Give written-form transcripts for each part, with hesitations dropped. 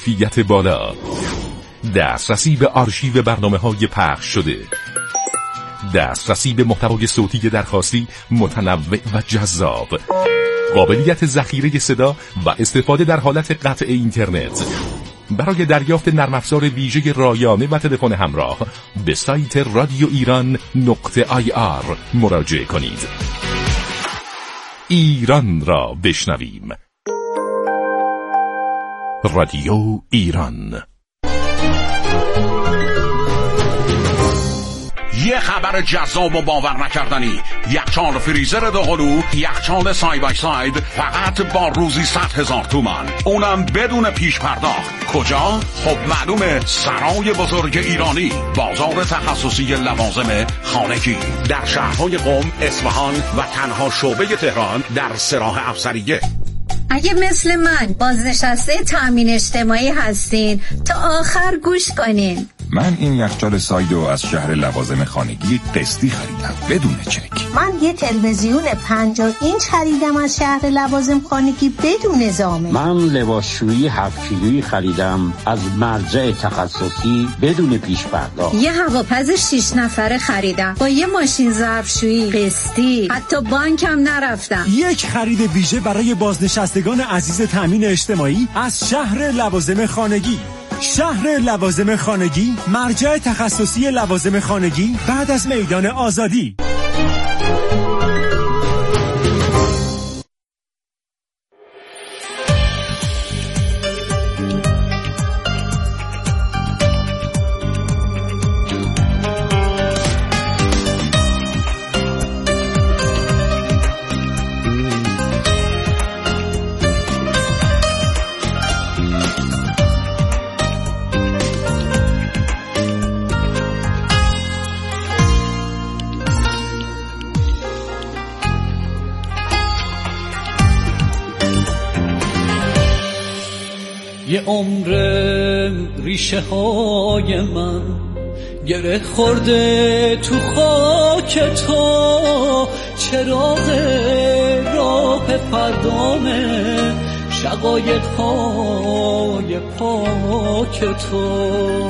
کیفیت بالا، دسترسی به آرشیو برنامه‌های پخش شده، دسترسی به محتوای صوتی درخواستی متنوع و جذاب، قابلیت ذخیره صدا و استفاده در حالت قطع اینترنت. برای دریافت نرم افزار ویژه رایانه و تلفن همراه به سایت رادیو ایران.ir مراجعه کنید. ایران را بشنویم. رادیو ایران. یه خبر جذاب و باور نکردنی. یخچال فریزر دوقلو، یخچال ساید بای ساید، فقط با روزی 100,000 تومان، اونم بدون پیش پرداخت. کجا؟ خب معلومه، سرای بزرگ ایرانی، بازار تخصصی لوازم خانگی در شهرهای قم، اصفهان و تنها شعبه تهران در سراح افسریه. اگه مثل من بازنشسته تأمین اجتماعی هستین تا آخر گوش کنین. من این یخچال سایدو از شهر لوازم خانگی قسطی خریدم بدون چک. من یه تلویزیون 50 اینچ خریدم از شهر لوازم خانگی بدون ضامن. من لباسشویی 7 کیلویی خریدم از مرجع تخصصی بدون پیش پرداخت. یه هواپز 6 نفره خریدم با یه ماشین ظرفشویی قسطی، حتی بانکم نرفتم. یک خرید ویژه برای بازنشستگان عزیز تأمین اجتماعی از شهر لوازم خانگی. شهر لوازم خانگی، مرجع تخصصی لوازم خانگی بعد از میدان آزادی. یه عمر ریشه های من گره خورده تو خاک تو، چراغ راه فردامه شقایق های پاک تو.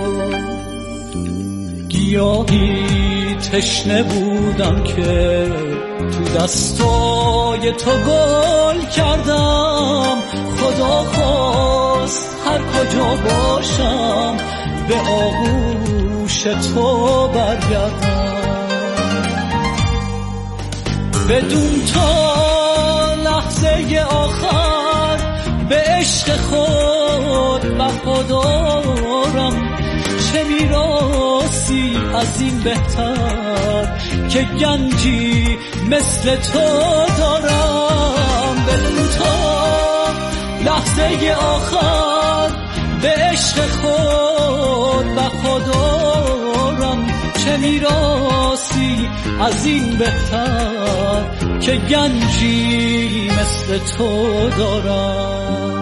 گیاهی تشنه بودم که تو دستای تو گل کردم، خدا خواست هر کجا باشم به آغوش تو برگردم. بدون تا لحظه آخر به عشق خود وفادارم، چه میراثی از این بهتر که گنجی مثل تو دارم. بدون تا لحظه آخر به عشق خود وفادارم، چه میراثی از این بهتر که گنجی مثل تو دارم.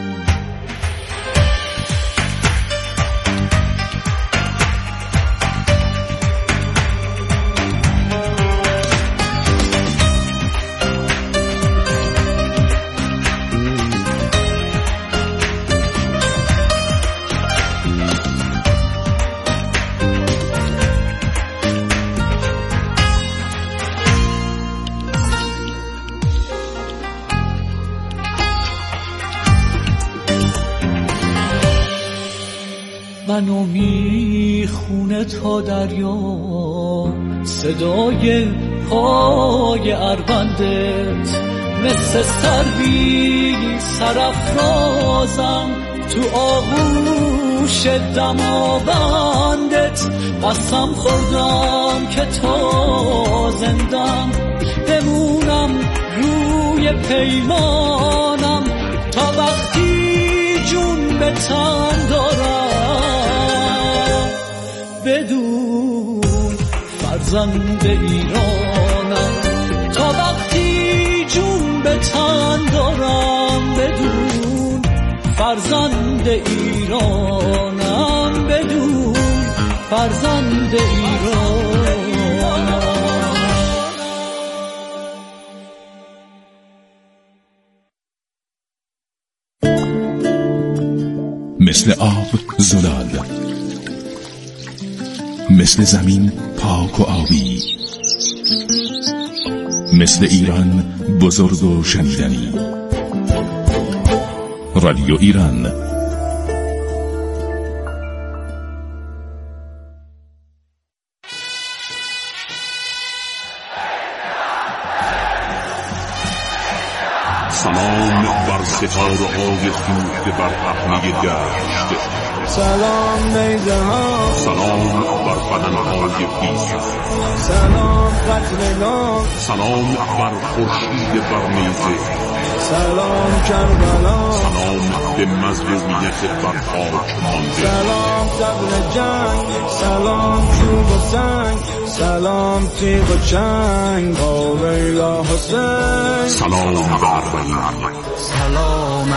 منو میخونه تا دریا صدای پای اربندت، مثل سروی سرافرازم تو آغوش دماوندت. قسم خوردم که تا زندم بمونم روی پیمانم، تا وقتی جون به تن دارم. بدون فرزند ایرانم، تا وقتی جون به تن دارم. بدون فرزند ایرانم، بدون فرزند ایرانم. مثل آب زلال، مثل زمین پاک و آبی، مثل ایران بزرگ و شنیدنی. رادیو ایران. سلام بر ستاره‌های سوخته بر پهنه دشت، سلام نیزه ها، سلام بر بدنهای پیش، سلام قتلگاه، سلام بر خورشید بر نیزه، سلام کربلا، سلام به مظلومیت بر خاک مانده، سلام طبل جنگ، سلام چوب و سنگ، سلام تیغ و چنگ، آویلا حسین، سلام به اربعین، سلام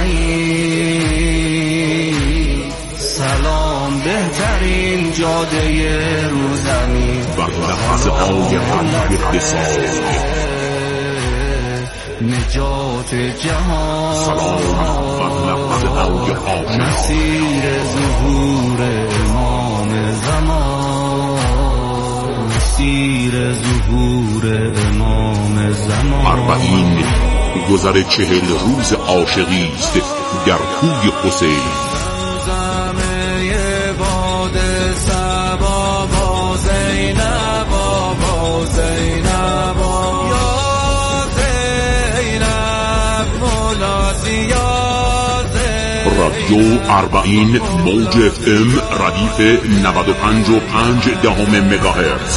اربعین، سلام بهترین جاده رو زمین، بر لحظه های رنگ بساز، نجات جهان، سلام بر لحظه های آشنا، مسیر ظهور امام زمان، مسیر ظهور امام زمان. اربعین گذر 40 روز عاشقی است در کوی حسین. زمه باد صبا با زینب، با زینب، یا زینب مولاتی یا زینب. رادیو اربعین موج FM ردیف 95.5 مگاهرتز.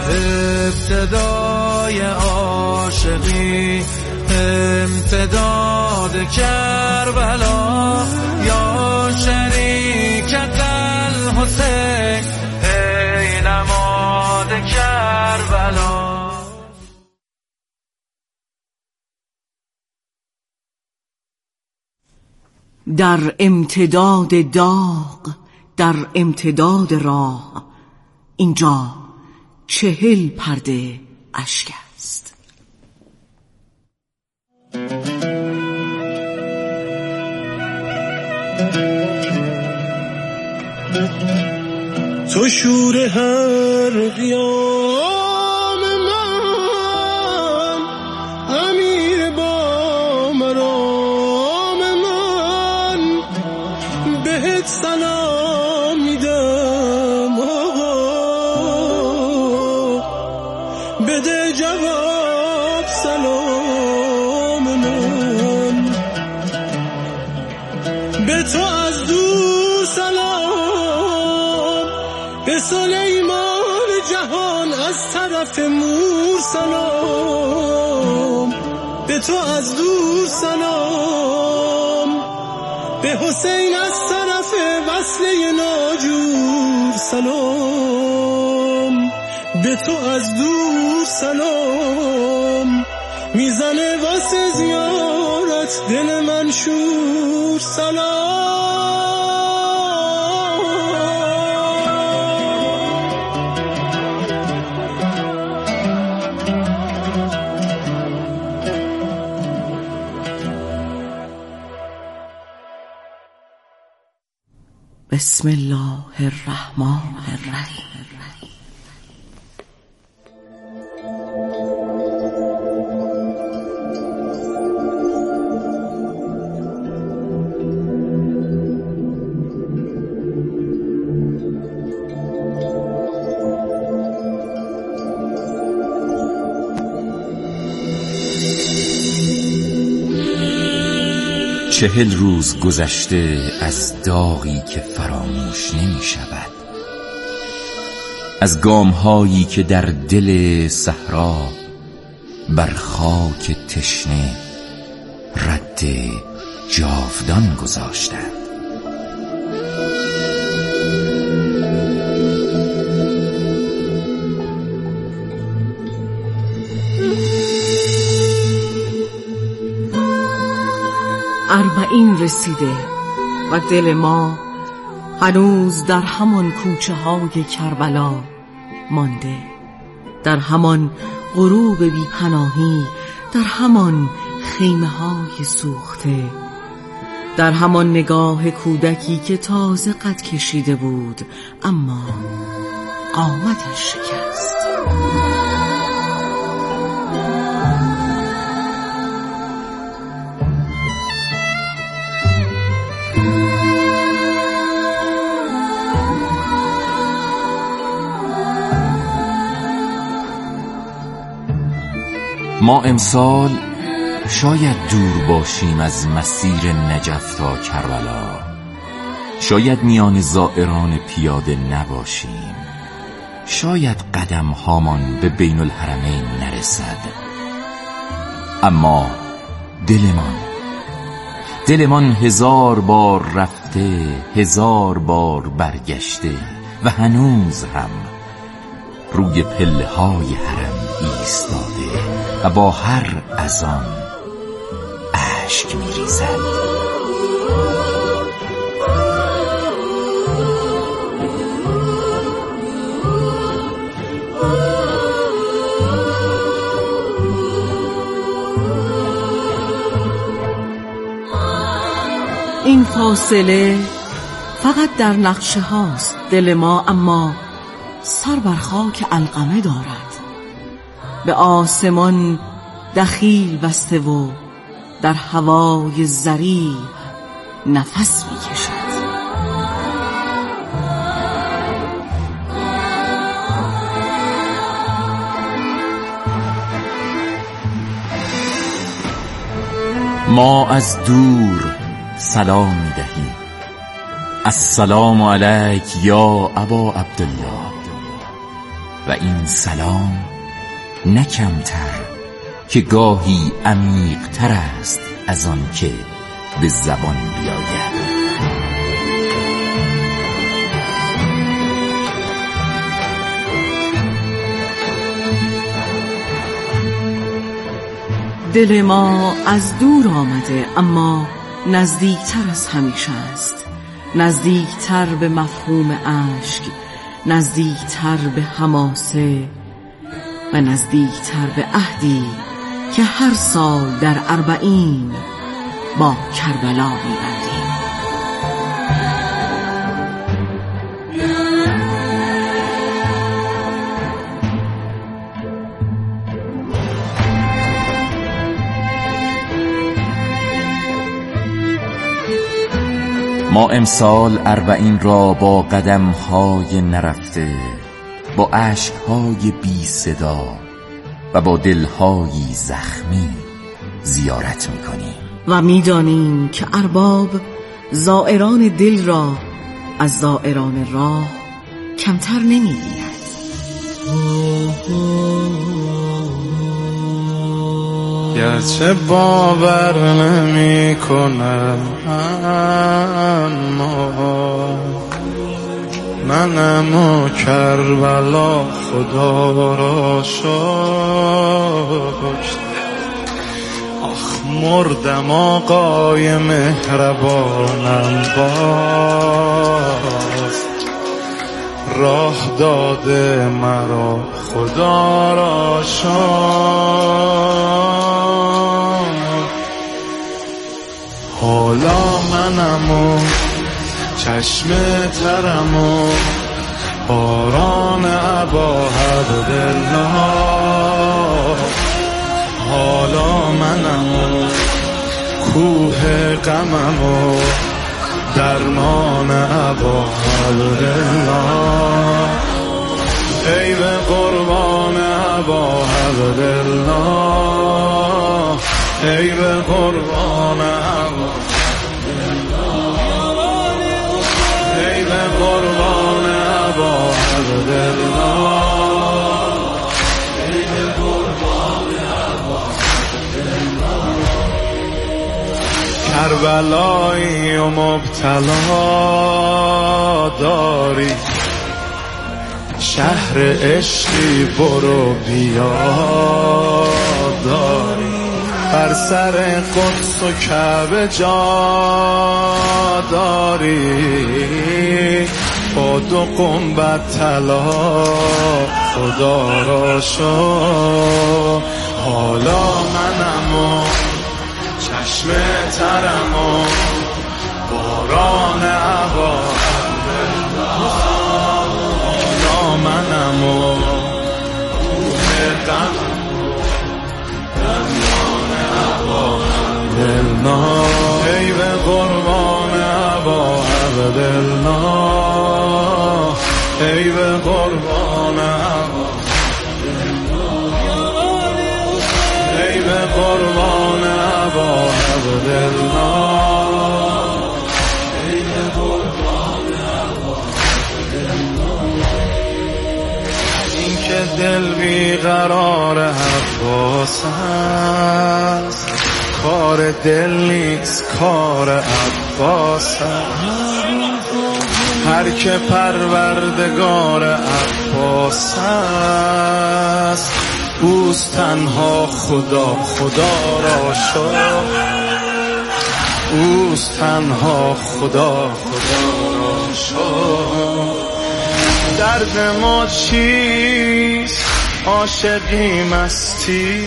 ابتدای عاشقی، امتداد کربلا، یا شریکت الحسین، ای نماد کربلا. در امتداد داغ، در امتداد راه، اینجا 40 پرده اشک است. تو شور هر قیام من، امیر با مرام من، بهت سلام میدم آقا، بده جواب سلام من، به تو از دور سلام، به سلیمان جهان از طرف مور سلام، به تو از دور سلام، به حسین از طرف وصله ناجور سلام، به تو از دور سلام، میزنه واسه زیارت دل من شور سلام. بسم الله الرحمن الرحیم. چهل روز گذشته از داغی که فراموش نمی شود، از گام‌هایی که در دل صحرا بر خاک تشنه رد جاودان گذاشتند. اربعین رسیده و دل ما هنوز در همان کوچه های کربلا مانده، در همان غروب بی پناهی، در همان خیمه های سوخته، در همان نگاه کودکی که تازه قد کشیده بود اما قامتش شکست. ما امسال شاید دور باشیم از مسیر نجف تا کربلا، شاید میان زائران پیاده نباشیم، شاید قدم هامان به بین الحرمین نرسد، اما دلمان 1000 بار رفته، 1000 بار برگشته و هنوز هم روی پله های حرم ایستاده و با هر اذان اشک می‌ریزد. این فاصله فقط در نقشه هاست. دل ما اما سر بر خاک علقمه دارد، به آسمان دخیل بسته و در هوای زریع نفس می‌کشد. ما از دور سلام می‌دهیم: السلام علیک یا ابا عبدالله. و این سلام نه کمتر که گاهی عمیق‌تر است از آن که به زبان بیاید. دل ما از دور آمده اما نزدیکتر از همیشه است، نزدیکتر به مفهوم اشک، نزدیکتر به حماسه و نزدیکتر به عهدی که هر سال در 40 با کربلا می‌بندیم. ما امسال 40 را با قدم‌های نرفته، با اشک‌های بی صدا و با دل‌های زخمی زیارت می‌کنیم و می‌دانیم که ارباب زائران دل را از زائران راه کمتر نمی‌گیرد. گرچه باور نمی کنم اما منم و کربلا خدا را شکر. آخ مردم آقای مهربانم، باز راه داده مرا خدا را شکر. حالا منم و چشم ترم و باران ابا عبدالله، حالا منم و کوه غمم و درمان ابا عبدالله. ای به قربان ابا عبدالله، ای به قربان ابا، ای به قربان ابا عبدالله، ای به قربان ابا عبدالله. کربلایی و مبتلا داری، شهر عشقی برو بیا داری، بر سر قدس و کعبه جا داری، با 2 گنبد طلا خدا را شو. حالا منم و چشم ترم و هوا حالا منم و دلنا ای به قربان هوا دلنا ای به قربان هوا ای به قربان هوا دلنا ای به قربان هوا این که دل بیقرار عباس است کار دل نیست کار عباس هر که پروردگار عباس است اوست تنها خدا خدا را شد اوست تنها خدا خدا را شد درد ما چیست عاشقی مستی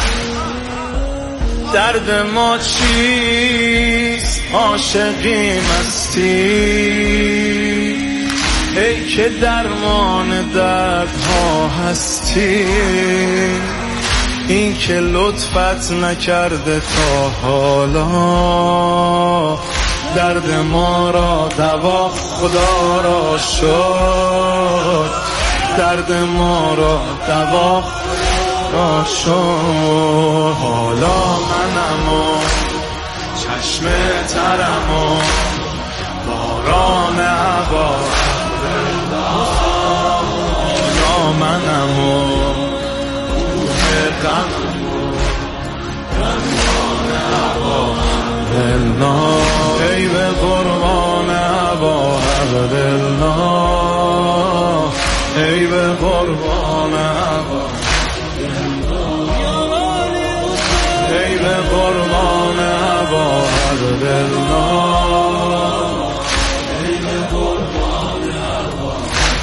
درد ما چیست عاشقی مستی ای که درمان دردها هستی این که لطفت نکرده تا حالا درد ما را دوا خدا را شد درد ما را دوا را شد حالا منم و چشم ترم و باران هوا حالا منم و غمم و رمان هوا دلنا ای به قربان هوا دلنا ای به قربان هوا ای به قربان هوا دلنا ای به قربان هوا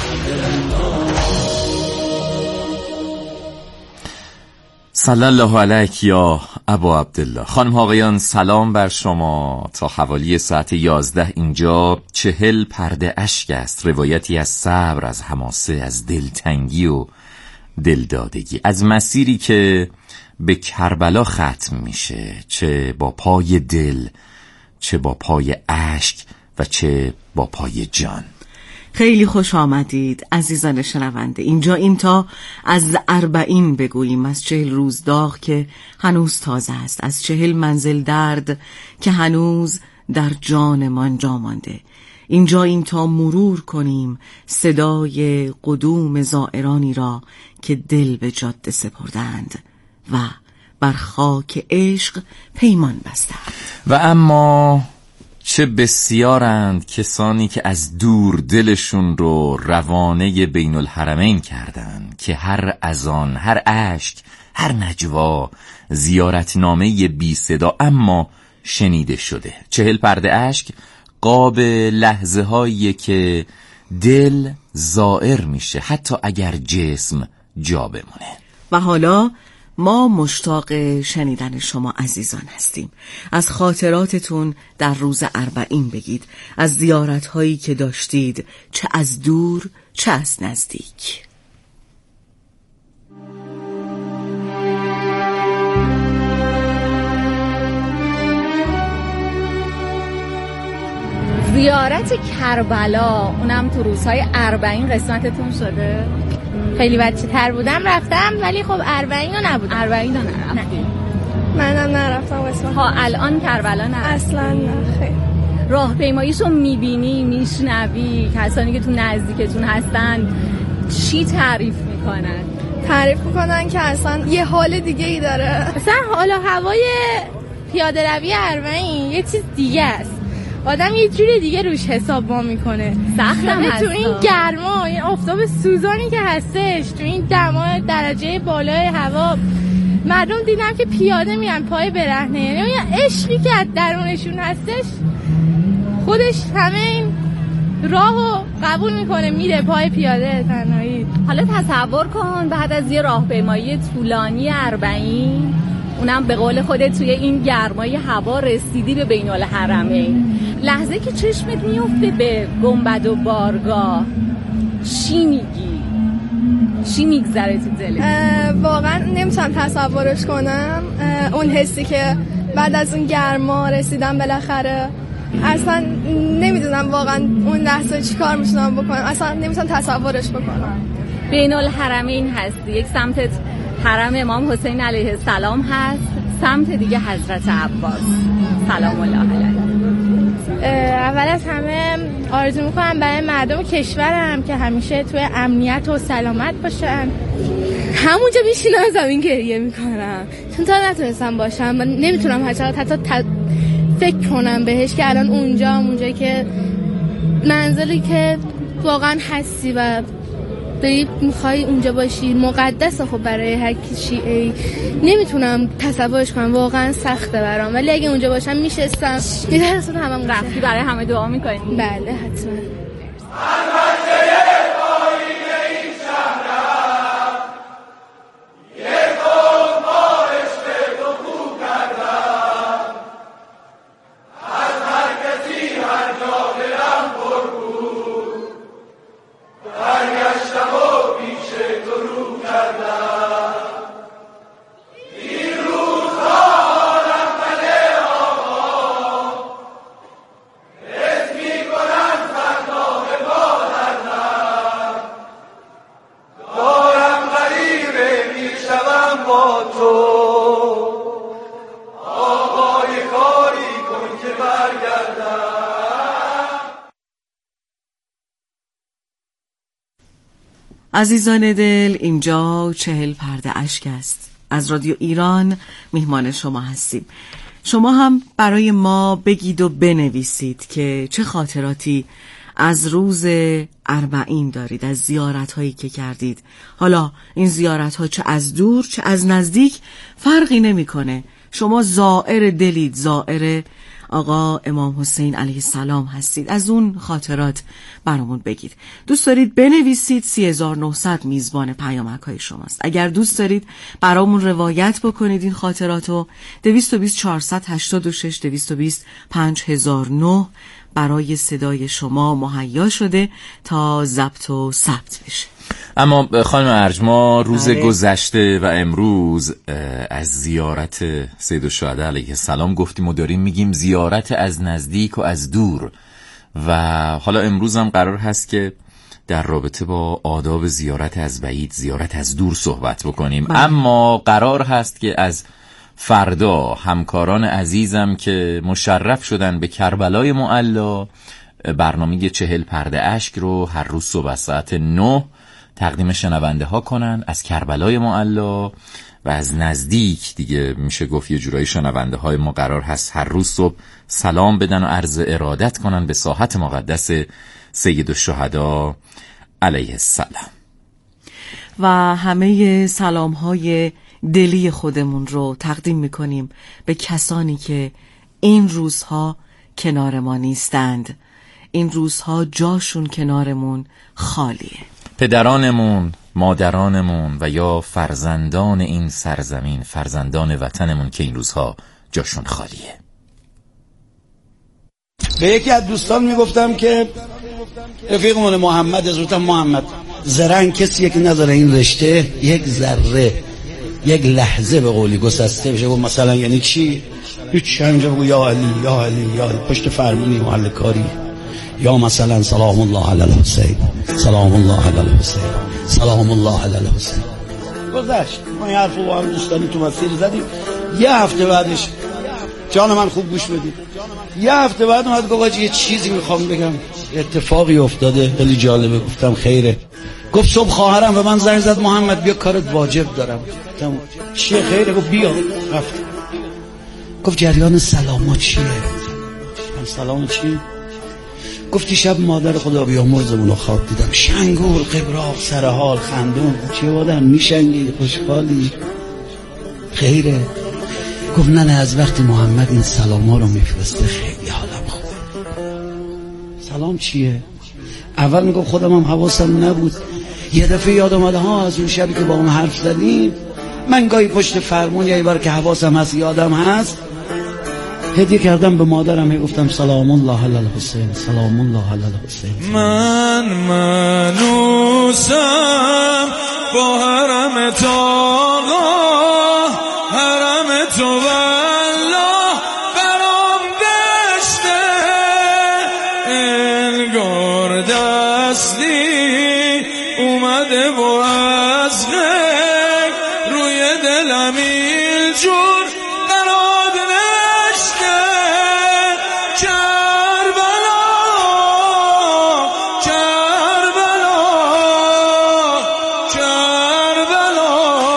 صلی الله علیک یا ابا عبدالله. خانم ها آقایان سلام بر شما. تا حوالی ساعت 11 اینجا 40 پرده اشک است، روایتی از صبر، از حماسه، از دلتنگی و دلدادگی، از مسیری که به کربلا ختم میشه، چه با پای دل، چه با پای اشک و چه با پای جان. خیلی خوش آمدید عزیزان شنونده. اینجا این تا از 40 بگوییم، از 40 روز داغ که هنوز تازه است، از 40 منزل درد که هنوز در جانمان جا مانده. اینجا این تا مرور کنیم صدای قدوم زائرانی را که دل به جاده سپردند و بر خاک عشق پیمان بستند. و اما چه بسیارند کسانی که از دور دلشون رو روانه بین الحرمین کردند که هر اذان، هر اشک، هر نجوا زیارتنامه بی صدا اما شنیده شده. 40 پرده اشک قاب لحظه هایی که دل زائر میشه حتی اگر جسم جا بمونه. و حالا ما مشتاق شنیدن شما عزیزان هستیم. از خاطراتتون در روز 40 بگید، از زیارت‌هایی که داشتید، چه از دور چه از نزدیک. زیارت کربلا، اونم تو روزهای 40 قسمتتون شده؟ خیلی بچه تر بودم رفتم، ولی خب 40 رو نبودم. 40 رو نرفتیم. منم نرفتم اصلا. ها الان کربلا نه اصلا نه. خیلی راهپیماییشو میبینی، میشنوی، کسانی که تو نزدیکتون هستن چی تعریف میکنن؟ تعریف میکنن که اصلا یه حال دیگه ای داره. مثلا حال و هوای پیاده روی 40 یه چیز دیگه است. آدم یه جوری دیگه روش حساب با میکنه. سختم هست تو این گرما، این آفتاب سوزانی که هستش، تو این دما درجه بالای هوا، مردم دیدم که پیاده میرن پای برهنه، یعنی عشقی که از درونشون هستش خودش همه این راهو قبول میکنه، میره پای پیاده تنهایی. حالا تصور کن بعد از یه راهپیمایی طولانی 40 اونم به قول خودت توی این گرمای هوا رسیدی به بین الحرمین. لحظه که چشمت میفته به گنبد و بارگاه چی میگی؟ چی میگذره تو دلت؟ واقعا نمیتونم تصورش کنم اون حسی که بعد از اون گرما رسیدم بالاخره. اصلا نمیدونم واقعا اون لحظه چی کار میتونم بکنم، اصلا نمیتونم تصورش بکنم. بین الحرمین هستی، یک سمتت حرم امام حسین علیه السلام هست، سمت دیگه حضرت عباس سلام الله علیه. اول از همه آرزو میکنم برای مردم کشورم که همیشه توی امنیت و سلامت باشن. همونجا میشینم زمین گریه میکنم چون تا نتونستم باشم، من نمیتونم حتی فکر کنم بهش که الان اونجایی که منزلی که واقعا هستی و داری میخوای اونجا باشی مقدسه. خب برای هر کسی نمیتونم تصورش کنم، واقعا سخته برام، ولی اگه اونجا باشم میشستم میترسونم همه رفتی برای همه دعا میکنی؟ بله حتما. عزیزان دل، اینجا 40 پرده اشک است. از رادیو ایران میهمان شما هستیم. شما هم برای ما بگید و بنویسید که چه خاطراتی از روز اربعین دارید، از زیارت هایی که کردید. حالا این زیارت ها چه از دور چه از نزدیک فرقی نمیکنه. شما زائر دلید، زائر آقا امام حسین علیه السلام هستید. از اون خاطرات برامون بگید. دوست دارید بنویسید 3900 میزبان پیامک های شماست. اگر دوست دارید برامون روایت بکنید این خاطراتو 220 486 220 5009 برای صدای شما مهیا شده تا ضبط و ثبت بشه. اما خانم ارج، ما روز گذشته و امروز از زیارت سید الشهدا علیه السلام گفتیم و داریم میگیم زیارت از نزدیک و از دور، و حالا امروز هم قرار هست که در رابطه با آداب زیارت از بعید، زیارت از دور صحبت بکنیم. اما قرار هست که از فردا همکاران عزیزم که مشرف شدن به کربلای معلا برنامه 40 پرده اشک رو هر روز صبح ساعت 9 تقدیم شنونده ها کنن از کربلای معلا، و از نزدیک دیگه میشه گفت یه جورایی شنونده های ما قرار هست هر روز صبح سلام بدن و عرض ارادت کنن به ساحت مقدس سید الشهدا علیه السلام. و همه سلام های دلی خودمون رو تقدیم میکنیم به کسانی که این روزها کنار ما نیستند. این روزها جاشون کنارمون خالیه. پدرانمون، مادرانمون و یا فرزندان این سرزمین، فرزندان وطنمون که این روزها جاشون خالیه. به یکی از دوستان میگفتم که رفیقمون محمد، حضرت محمد، زرنگ کسیه که نداره این رشته یک ذره یک لحظه به قولی گسسته بشه. گفت مثلا یعنی چی؟ هیچ، همینجا بگو یا علی یا علی یا علی، پشت فرمونی محل کاری، یا مثلا سلام الله علی الحسین، سلام الله علی الحسین، سلام الله علی الحسین. گذشت. ما این حرفو با هم دوستانی تو مسیر زدیم. یه هفته بعدش جان من خوب گوش بدید، یه هفته بعد اومد گفت یه چیزی میخوام بگم، اتفاقی افتاده خیلی جالبه. گفتم خیره. گفت صبح خواهرم به من زنگ زد محمد بیا کارت واجب دارم. گفتم چیه خیره؟ گفت بیا. رفت. گفت جریان سلامات چیه؟ سلام چی؟ گفتی شب مادر خدا بیامرزمون رو خواب دیدم، شنگول قبراق سر حال خندون. چه بادم میشنگی خوشحالی؟ خیره؟ گفت نه از وقتی محمد این سلام ها رو میفرسته خیلی حالم خوبه. سلام چیه؟ اول میگفت خودم هم حواسم نبود، یه دفعه یاد اومده ها از اون شبی که با اون حرف زدیم من گاهی پشت فرمون یه بار که حواسم هست یادم هست هدیه کردم به مادرم، گفتم سلام الله علی الحسین، سلام الله علی الحسین. من منوسم با حرم تاقا، حرم تو والله برام دشته، انگار دستی اومده و از غیب روی دلم اینجور قرار نشته. کربلا کربلا کربلا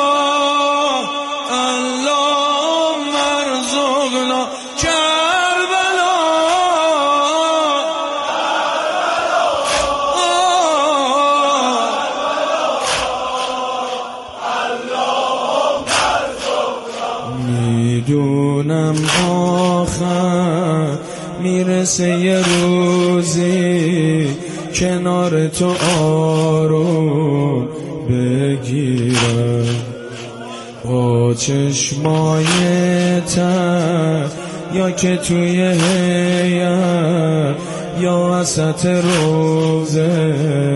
الله مرزقنا کربلا. میدونم آخر میرسه یه روزی کنار تو آروم بگیرم، با چشمای تر یا که توی هیئت یا وسط روزه.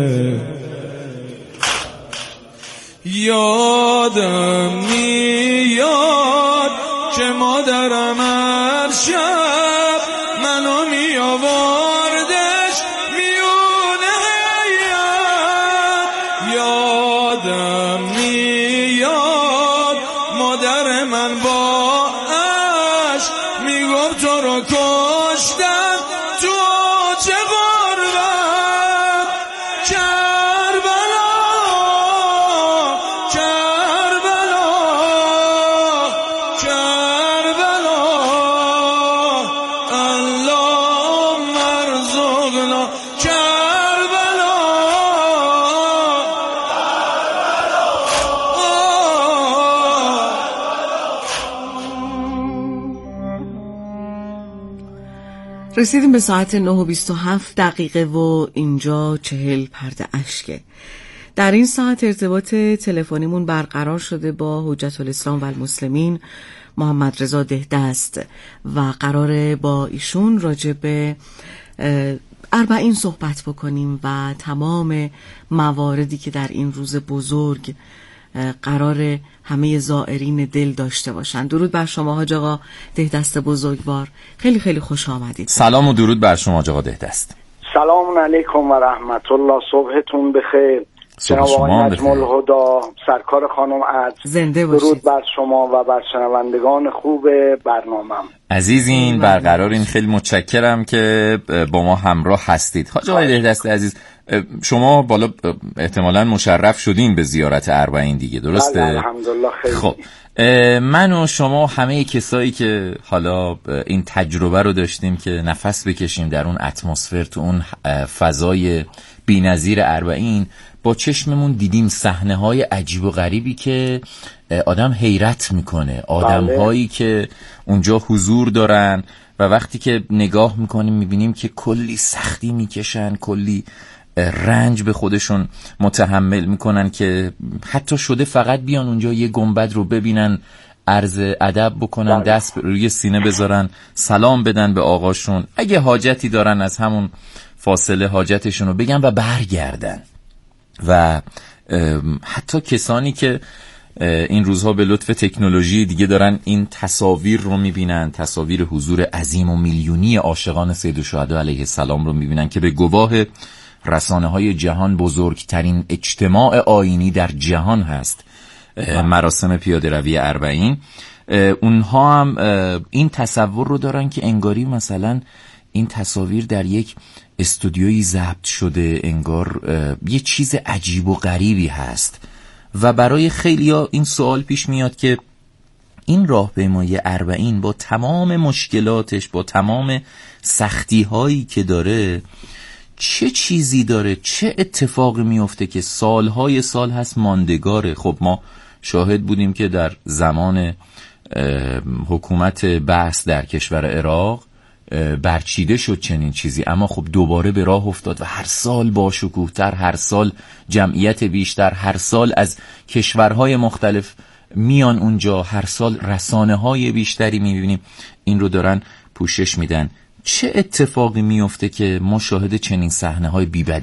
یادم میاد که مادرم هر شب منو میآوردش میونه هیئت. یادم میاد مادر من با عشق میگفت تو رو کشتن تو چه غربت. کربلا کربلا کربلا الله مرزقنا کربلا. رسیدیم به ساعت 9:27 و اینجا 40 پرده اشکه. در این ساعت ارتباط تلفنیمون برقرار شده با حجت الاسلام و المسلمین محمد رضا دهدست و قراره با ایشون راجع به 40 صحبت بکنیم و تمام مواردی که در این روز بزرگ قرار همه زائرین دل داشته باشن. درود بر شما حاج آقا دهدست بزرگوار، خیلی خیلی خوش آمدید. سلام و درود بر شما حاج آقا دهدست. سلام علیکم و رحمت الله، صبحتون بخیر. جناب آقای نجم الهدا، سرکار خانم عدل، زنده باشید. درود بر شما و بر شنوندگان خوب برنامه‌ام. عزیزین برقرارین، خیلی متشکرم که با ما همراه هستید. حاج آقای دهدست عزیز، شما بالا احتمالاً مشرف شدین به زیارت 40 دیگه، درسته؟ الحمدلله خیلی. خب من و شما همه کسایی که حالا این تجربه رو داشتیم که نفس بکشیم در اون اتمسفر، تو اون فضای بی‌نظیر 40، با چشممون دیدیم صحنه‌های عجیب و غریبی که آدم حیرت میکنه، آدم‌هایی که اونجا حضور دارن و وقتی که نگاه میکنیم میبینیم که کلی سختی میکشن، کلی رنج به خودشون متحمل میکنن که حتی شده فقط بیان اونجا یه گنبد رو ببینن، عرض ادب بکنن، دست روی سینه بذارن، سلام بدن به آقاشون، اگه حاجتی دارن از همون فاصله حاجتشون رو بگن و برگردن. و حتی کسانی که این روزها به لطف تکنولوژی دیگه دارن این تصاویر رو میبینن، تصاویر حضور عظیم و میلیونی عاشقان سید الشهدا علیه السلام رو میبینن که به گواه رسانه‌های جهان بزرگترین اجتماع آیینی در جهان هست، مراسم پیاده روی 40. اونها هم این تصور رو دارن که انگاری مثلا این تصاویر در یک استودیویی ضبط شده، انگار یه چیز عجیب و غریبی هست. و برای خیلیا این سوال پیش میاد که این راهپیمایی 40 با تمام مشکلاتش، با تمام سختی‌هایی که داره، چه چیزی داره، چه اتفاقی میفته که سالهای سال هست ماندگاره؟ خب ما شاهد بودیم که در زمان حکومت بعث در کشور عراق برچیده شد چنین چیزی، اما خب دوباره به راه افتاد و هر سال با شکوه‌تر، هر سال جمعیت بیشتر، هر سال از کشورهای مختلف میان اونجا، هر سال رسانه‌های بیشتری میبینیم این رو دارن پوشش میدن. چه اتفاقی میفته که ما شاهد چنین صحنه‌های بی‌بدیهی